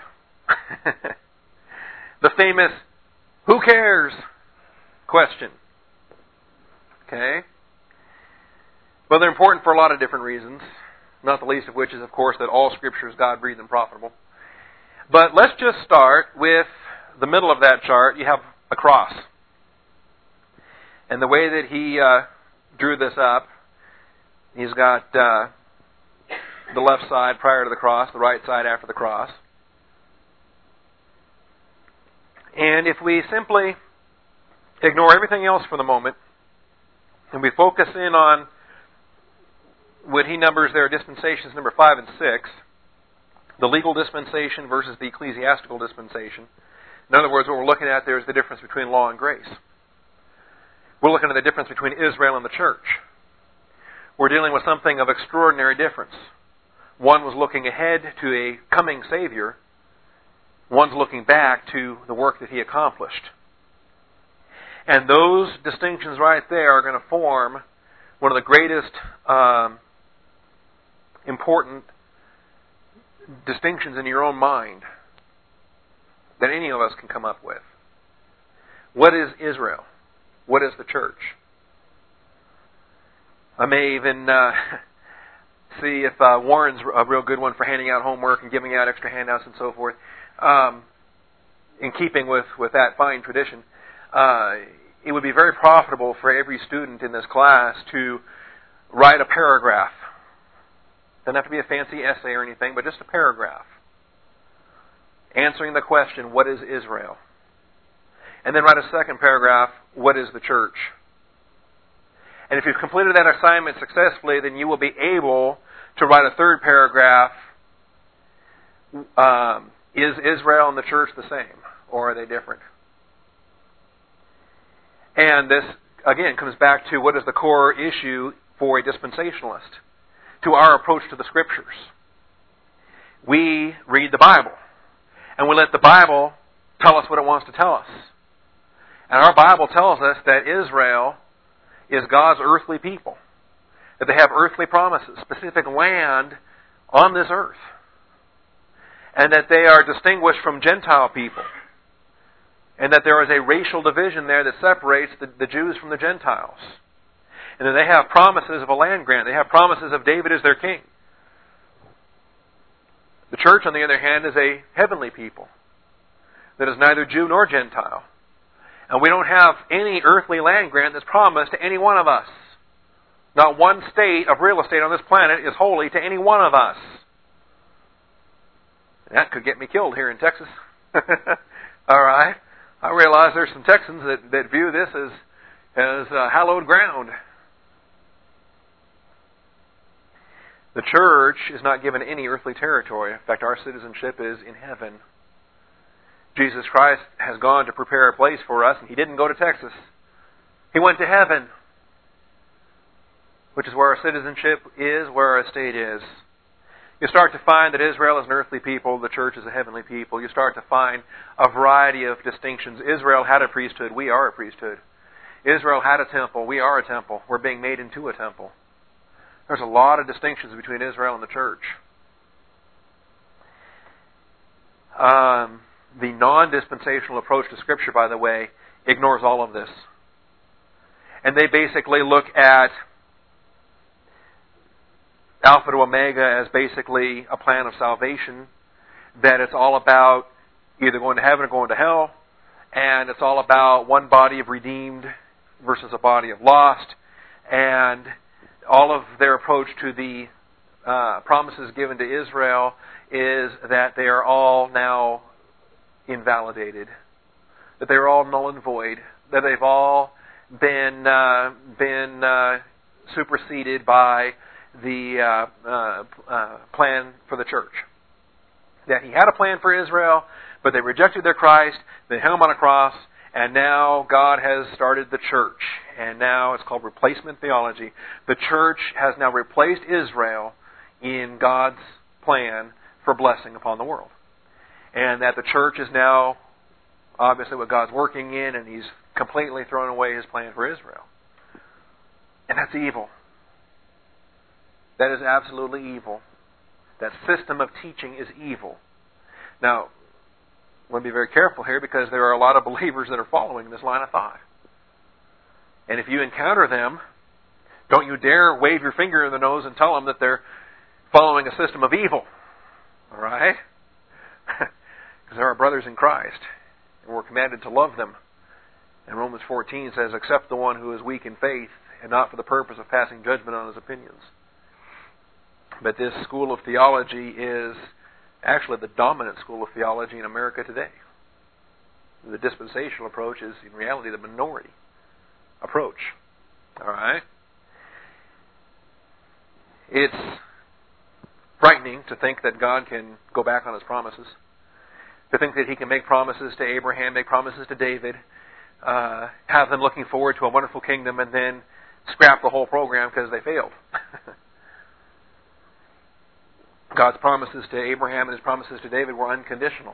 Speaker 1: The famous, who cares question. Okay? Well, they're important for a lot of different reasons, not the least of which is, of course, that all Scripture is God-breathed and profitable. But let's just start with the middle of that chart. You have a cross. And the way that he drew this up, he's got the left side prior to the cross, the right side after the cross. And if we simply ignore everything else for the moment, and we focus in on what he numbers there, dispensations number 5 and 6, the legal dispensation versus the ecclesiastical dispensation. In other words, what we're looking at there is the difference between law and grace. We're looking at the difference between Israel and the church. We're dealing with something of extraordinary difference. One was looking ahead to a coming Savior. One's looking back to the work that He accomplished. And those distinctions right there are going to form one of the greatest important distinctions in your own mind that any of us can come up with. What is Israel? What is the church? I may even see if Warren's a real good one for handing out homework and giving out extra handouts and so forth. In keeping with that fine tradition, it would be very profitable for every student in this class to write a paragraph. Doesn't have to be a fancy essay or anything, but just a paragraph. Answering the question, what is Israel? And then write a second paragraph, what is the church? And if you've completed that assignment successfully, then you will be able to write a third paragraph. Is Israel and the church the same, or are they different? And this, again, comes back to what is the core issue for a dispensationalist, to our approach to the Scriptures. We read the Bible, and we let the Bible tell us what it wants to tell us. And our Bible tells us that Israel is God's earthly people, that they have earthly promises, specific land on this earth, and that they are distinguished from Gentile people, and that there is a racial division there that separates the Jews from the Gentiles, and that they have promises of a land grant. They have promises of David as their king. The church, on the other hand, is a heavenly people that is neither Jew nor Gentile. And we don't have any earthly land grant that's promised to any one of us. Not one state of real estate on this planet is holy to any one of us. That could get me killed here in Texas. All right. I realize there's some Texans that view this as hallowed ground. The church is not given any earthly territory. In fact, our citizenship is in heaven. Jesus Christ has gone to prepare a place for us, and He didn't go to Texas. He went to heaven, which is where our citizenship is, where our estate is. You start to find that Israel is an earthly people, the church is a heavenly people. You start to find a variety of distinctions. Israel had a priesthood, we are a priesthood. Israel had a temple, we are a temple. We're being made into a temple. There's a lot of distinctions between Israel and the church. The non-dispensational approach to Scripture, by the way, ignores all of this. And they basically look at Alpha to Omega as basically a plan of salvation, that it's all about either going to heaven or going to hell, and it's all about one body of redeemed versus a body of lost, and all of their approach to the promises given to Israel is that they are all now invalidated, that they're all null and void, that they've all been superseded by the plan for the church. That He had a plan for Israel, but they rejected their Christ, they hung Him on a cross, and now God has started the church. And now it's called replacement theology. The church has now replaced Israel in God's plan for blessing upon the world. And that the church is now obviously what God's working in, and He's completely thrown away His plan for Israel. And that's evil. That is absolutely evil. That system of teaching is evil. Now, I want to be very careful here, because there are a lot of believers that are following this line of thought. And if you encounter them, don't you dare wave your finger in the nose and tell them that they're following a system of evil. All right? Because they're our brothers in Christ, and we're commanded to love them. And Romans 14 says, "Accept the one who is weak in faith, and not for the purpose of passing judgment on his opinions." But this school of theology is actually the dominant school of theology in America today. The dispensational approach is, in reality, the minority approach. All right? It's frightening to think that God can go back on His promises. To think that He can make promises to Abraham, make promises to David, have them looking forward to a wonderful kingdom, and then scrap the whole program because they failed. God's promises to Abraham and His promises to David were unconditional.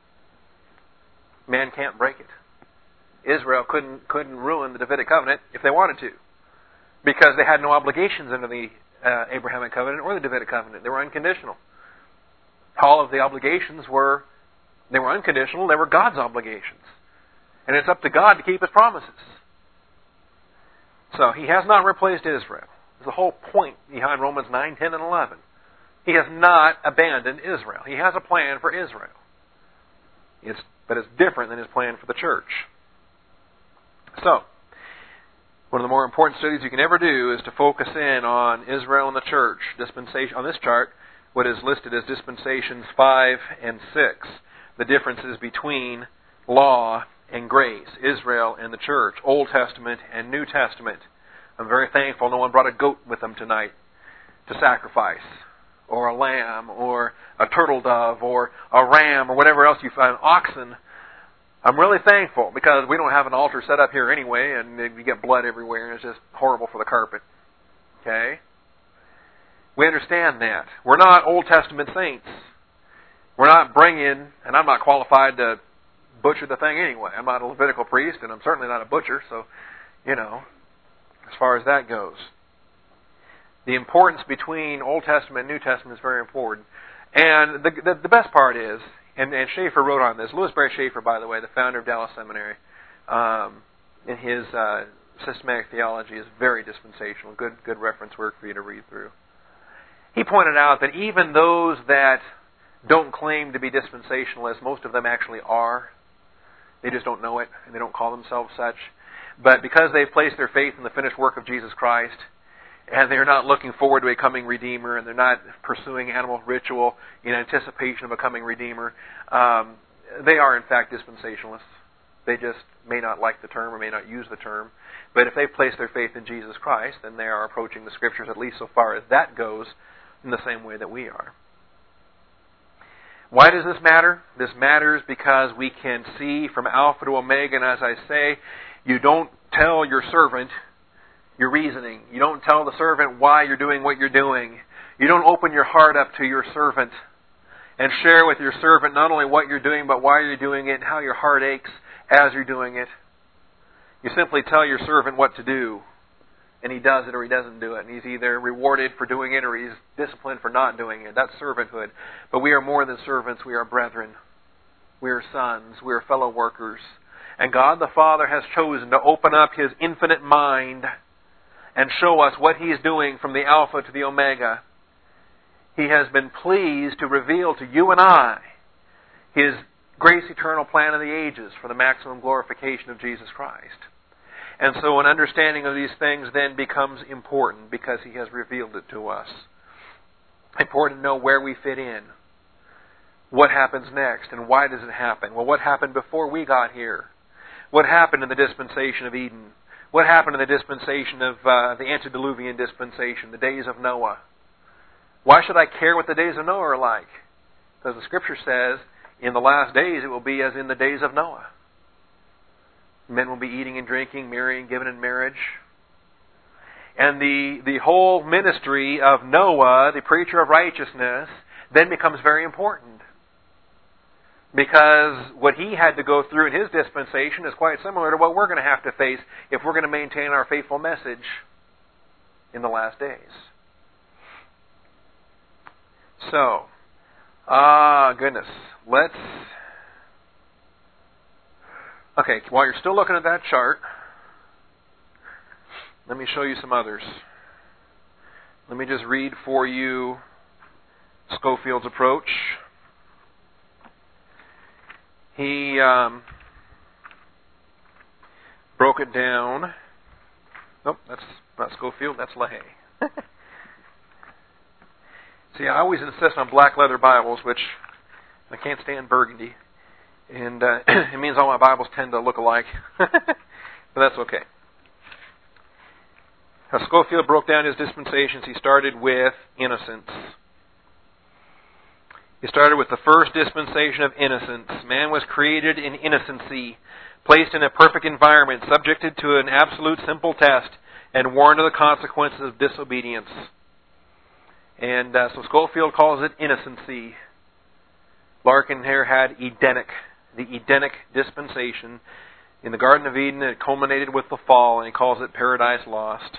Speaker 1: Man can't break it. Israel couldn't ruin the Davidic covenant if they wanted to, because they had no obligations under the Abrahamic covenant or the Davidic covenant. They were unconditional. All of the obligations were unconditional. They were God's obligations. And it's up to God to keep His promises. So He has not replaced Israel. There's the whole point behind Romans 9, 10, and 11. He has not abandoned Israel. He has a plan for Israel. But it's different than His plan for the church. So, one of the more important studies you can ever do is to focus in on Israel and the church. Dispensation on this chart, what is listed as dispensations 5 and 6. The differences between law and grace, Israel and the church, Old Testament and New Testament. I'm very thankful no one brought a goat with them tonight to sacrifice, or a lamb, or a turtle dove, or a ram, or whatever else you find, oxen. I'm really thankful, because we don't have an altar set up here anyway, and you get blood everywhere, and it's just horrible for the carpet. Okay? We understand that. We're not Old Testament saints. We're not bringing, and I'm not qualified to butcher the thing anyway. I'm not a Levitical priest, and I'm certainly not a butcher, so, as far as that goes. The importance between Old Testament and New Testament is very important. And the best part is, and Schaeffer wrote on this, Louis Barry Schaeffer, by the way, the founder of Dallas Seminary, in his systematic theology is very dispensational. Good reference work for you to read through. He pointed out that even those that don't claim to be dispensationalists, most of them actually are. They just don't know it, and they don't call themselves such. But because they've placed their faith in the finished work of Jesus Christ, and they're not looking forward to a coming Redeemer, and they're not pursuing animal ritual in anticipation of a coming Redeemer. They are, in fact, dispensationalists. They just may not like the term or may not use the term. But if they place their faith in Jesus Christ, then they are approaching the Scriptures, at least so far as that goes, in the same way that we are. Why does this matter? This matters because we can see from Alpha to Omega, and as I say, you don't tell your servant your reasoning. You don't tell the servant why you're doing what you're doing. You don't open your heart up to your servant and share with your servant not only what you're doing, but why you're doing it and how your heart aches as you're doing it. You simply tell your servant what to do, and he does it or he doesn't do it. And he's either rewarded for doing it or he's disciplined for not doing it. That's servanthood. But we are more than servants. We are brethren. We are sons. We are fellow workers. And God the Father has chosen to open up His infinite mind and show us what He's doing from the Alpha to the Omega. He has been pleased to reveal to you and I His grace eternal plan of the ages for the maximum glorification of Jesus Christ. And so an understanding of these things then becomes important because He has revealed it to us. Important to know where we fit in. What happens next and why does it happen? Well, what happened before we got here? What happened in the dispensation of Eden? What happened in the dispensation of the antediluvian dispensation, the days of Noah? Why should I care what the days of Noah are like? Because the Scripture says, in the last days it will be as in the days of Noah. Men will be eating and drinking, marrying, giving in marriage. And the whole ministry of Noah, the preacher of righteousness, then becomes very important. Because what he had to go through in his dispensation is quite similar to what we're going to have to face if we're going to maintain our faithful message in the last days. So, goodness. Okay, while you're still looking at that chart, let me show you some others. Let me just read for you Scofield's approach. He broke it down. Nope, that's not Scofield, that's LaHaye. See, I always insist on black leather Bibles, which I can't stand burgundy. And it means all my Bibles tend to look alike. But that's okay. Now, Scofield broke down his dispensations. He started with innocence. He started with the first dispensation of innocence. Man was created in innocency, placed in a perfect environment, subjected to an absolute simple test, and warned of the consequences of disobedience. And so Scofield calls it innocency. Larkin here had Edenic, the Edenic dispensation. In the Garden of Eden, it culminated with the fall, and he calls it Paradise Lost.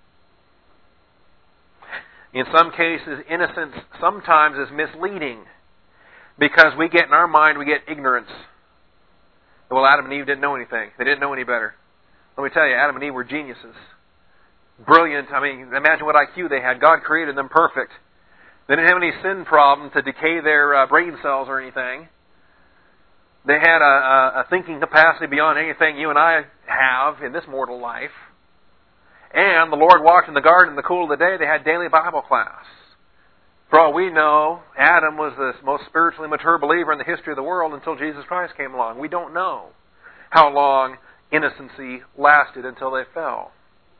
Speaker 1: In some cases, innocence sometimes is misleading because we get in our mind, we get ignorance. Well, Adam and Eve didn't know anything. They didn't know any better. Let me tell you, Adam and Eve were geniuses. Brilliant. I mean, imagine what IQ they had. God created them perfect. They didn't have any sin problem to decay their brain cells or anything. They had a thinking capacity beyond anything you and I have in this mortal life. And the Lord walked in the garden in the cool of the day. They had daily Bible class. For all we know, Adam was the most spiritually mature believer in the history of the world until Jesus Christ came along. We don't know how long innocency lasted until they fell.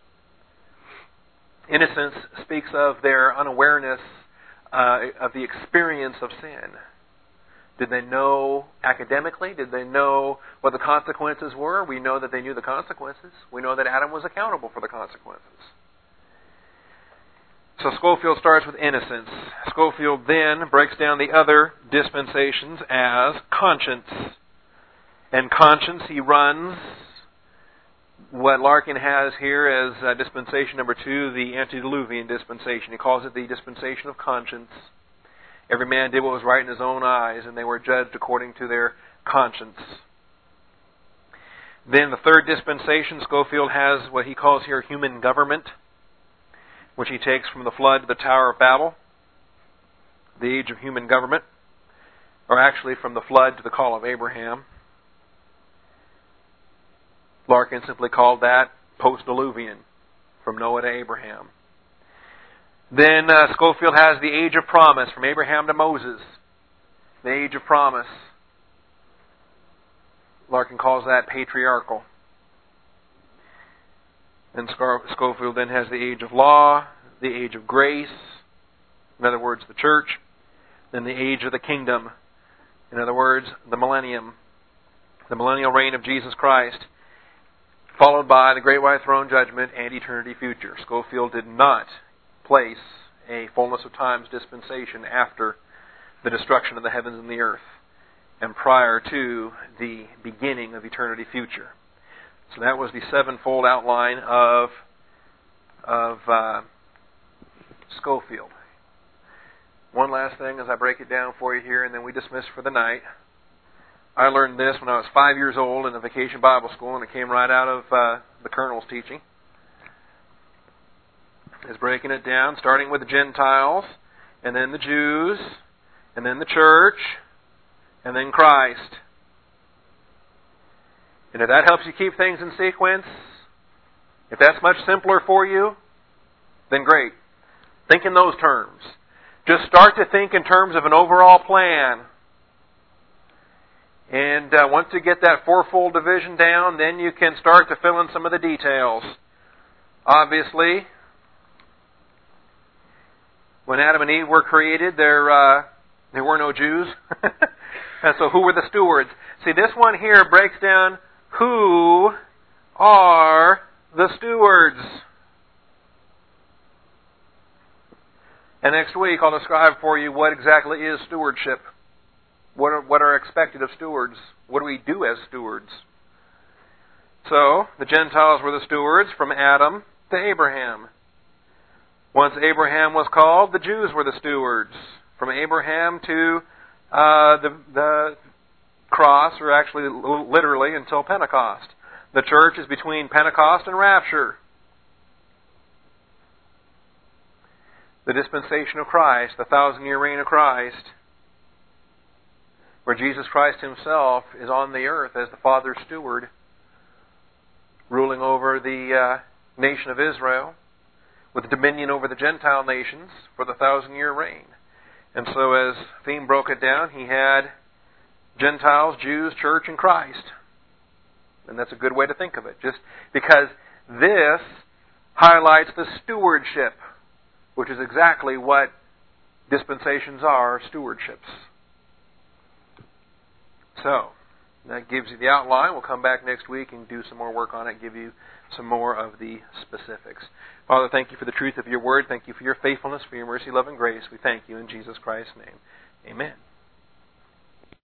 Speaker 1: Innocence speaks of their unawareness of the experience of sin. Did they know academically? Did they know what the consequences were? We know that they knew the consequences. We know that Adam was accountable for the consequences. So Scofield starts with innocence. Scofield then breaks down the other dispensations as conscience. And conscience, he runs what Larkin has here as dispensation number 2, the antediluvian dispensation. He calls it the dispensation of conscience. Every man did what was right in his own eyes, and they were judged according to their conscience. Then the third dispensation, Scofield has what he calls here human government, which he takes from the flood to the Tower of Babel, the age of human government, or actually from the flood to the call of Abraham. Larkin simply called that post-diluvian, from Noah to Abraham. Then Scofield has the age of promise, from Abraham to Moses. The age of promise. Larkin calls that patriarchal. And Scofield then has the age of law, the age of grace, in other words, the church, then the age of the kingdom, in other words, the millennium, the millennial reign of Jesus Christ, followed by the great white throne judgment and eternity future. Scofield did not place a fullness of times dispensation after the destruction of the heavens and the earth and prior to the beginning of eternity future. So that was the sevenfold outline of Scofield. One last thing as I break it down for you here, and then we dismiss for the night. I learned this when I was 5 years old in a vacation Bible school, and it came right out of the Colonel's teaching. Is breaking it down, starting with the Gentiles, and then the Jews, and then the church, and then Christ. And if that helps you keep things in sequence, if that's much simpler for you, then great. Think in those terms. Just start to think in terms of an overall plan. And once you get that fourfold division down, then you can start to fill in some of the details. Obviously, when Adam and Eve were created, there were no Jews. And so who were the stewards? See, this one here breaks down who are the stewards. And next week I'll describe for you what exactly is stewardship. What are expected of stewards? What do we do as stewards? So, the Gentiles were the stewards from Adam to Abraham. Once Abraham was called, the Jews were the stewards. From Abraham to the cross, or actually literally until Pentecost. The church is between Pentecost and rapture. The dispensation of Christ, the 1,000-year reign of Christ, where Jesus Christ Himself is on the earth as the Father's steward, ruling over the nation of Israel, with dominion over the Gentile nations for the 1,000-year reign. And so as Theme broke it down, he had Gentiles, Jews, church, and Christ. And that's a good way to think of it, just because this highlights the stewardship, which is exactly what dispensations are, stewardships. So, that gives you the outline. We'll come back next week and do some more work on it, give you some more of the specifics. Father, thank you for the truth of your word. Thank you for your faithfulness, for your mercy, love, and grace. We thank you in Jesus Christ's name. Amen.